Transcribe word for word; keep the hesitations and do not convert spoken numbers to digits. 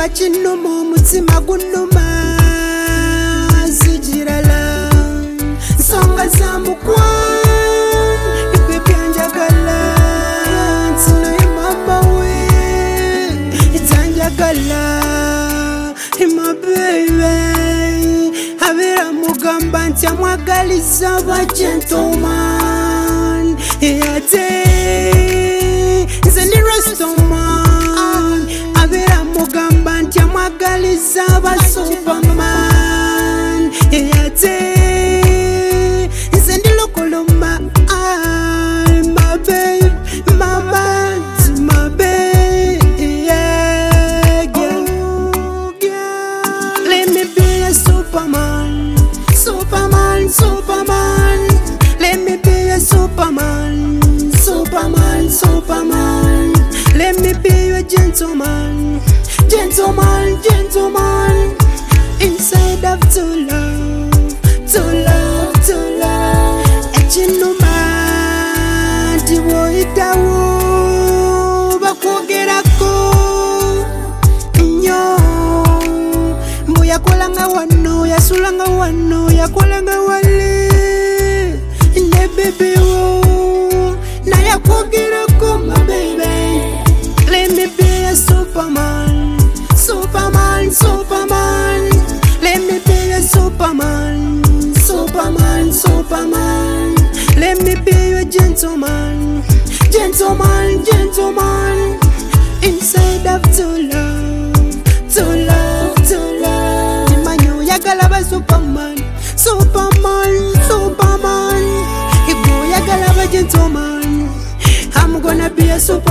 Chinuma mutima gunuma Zijirala Songa zamukwa Ipepe anjagala Tino imama we Itanjagala Ima baby Havira mugamba ntia mwagaliza wa gentleman Yate Nzeni restoman Havira mugamba ntia mwagaliza wa superman Yate Nzeni lokoloma My babe, my man, my babe Yeah, girl, girl Let me be a superman Superman, Superman Let me be a Superman Superman, Superman Let me be a gentleman Gentleman, gentleman Inside of true love True love, true love Echinuma Diwo itawo Bakugerako Nyo Mbuya kolanga wano Yasulanga wano Yakolanga wale Ne baby wo Na yakugerako my baby Let me be a superman Superman, Superman Let me be a superman Superman, Superman Let me be a gentleman Gentleman, gentleman Inside of true love True love, true love Nimanyo yagalaba superman Superman, Superman Igo yagalaba gentleman I'm gonna be a superman